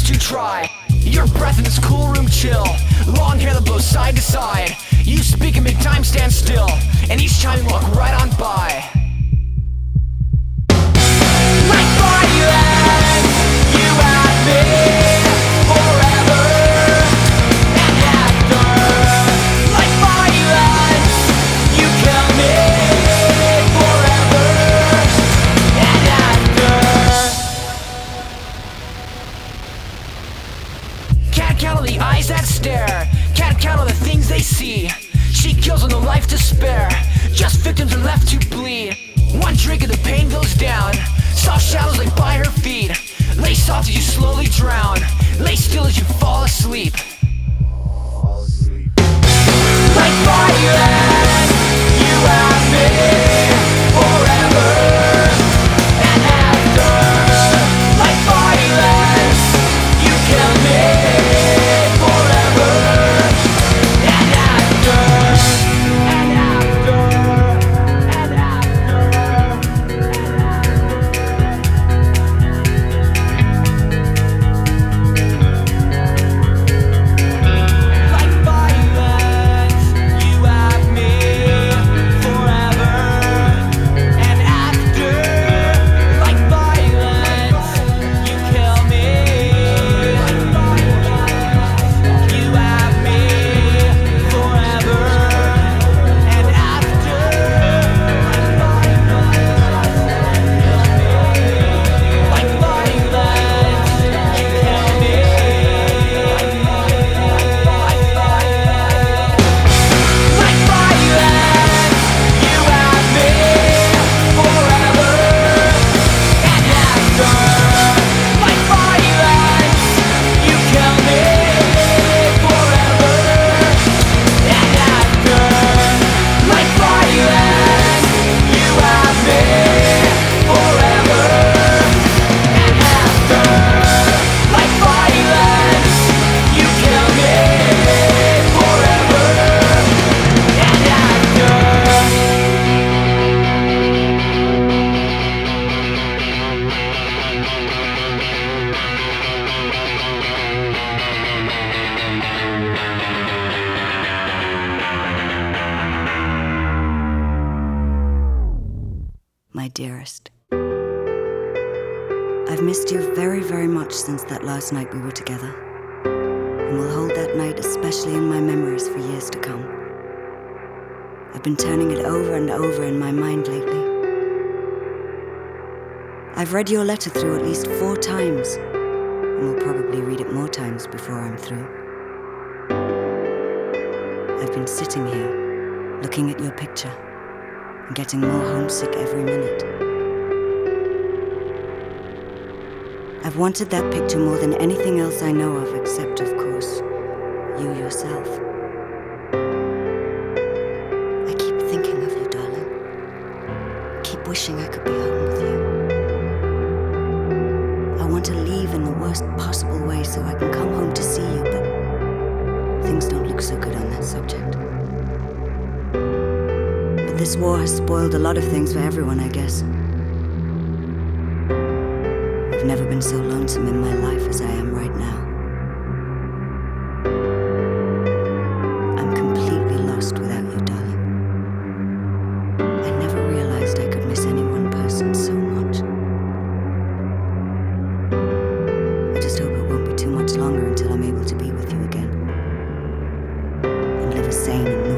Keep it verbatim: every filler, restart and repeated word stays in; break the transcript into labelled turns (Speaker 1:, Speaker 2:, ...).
Speaker 1: you try. Your breath in this cool room chill. Long hair that blows side to side. You speak and make time stand still, and each time you walk right on by. Like violence, you have me forever and after. Like violence, you kill me forever and after. Can't count all the eyes that stare. Can't count all the things they see. She kills with no life to spare. Just victims are left to bleed. One drink and the pain goes down. Soft shadows lay by her feet. Lay soft as you slowly drown. Lay still as you fall asleep. Like violence, you have me forever and after. Like violence, you kill me forever and after. And after. And after. Like violence, you have me forever and after. Like violence, you kill me. Like violence, you have me forever and after. Like violence, like violence, you kill me. Like violence, like violence, you have me forever and after. Like violence, you kill me forever and after. Like violence, you have me forever and after. Like violence, you kill me forever and after.
Speaker 2: My dearest, I've missed you very, very much since that last night we were together, and will hold that night especially in my memories for years to come. I've been turning it over and over in my mind lately. I've read your letter through at least four times, and will probably read it more times before I'm through. I've been sitting here, looking at your picture, and getting more homesick every minute. I've wanted that picture more than anything else I know of, except, of course, you yourself. I keep thinking of you, darling. I keep wishing I could be home with you. I want to leave in the worst possible way so I can come home to see you, but things don't look so good on that subject. But this war has spoiled a lot of things for everyone, I guess. I've never been so lonesome in my life as I am right now. I'm completely lost without you, darling. I never realized I could miss any one person so much. I just hope it won't be too much longer until I'm able to be with you again and live a sane and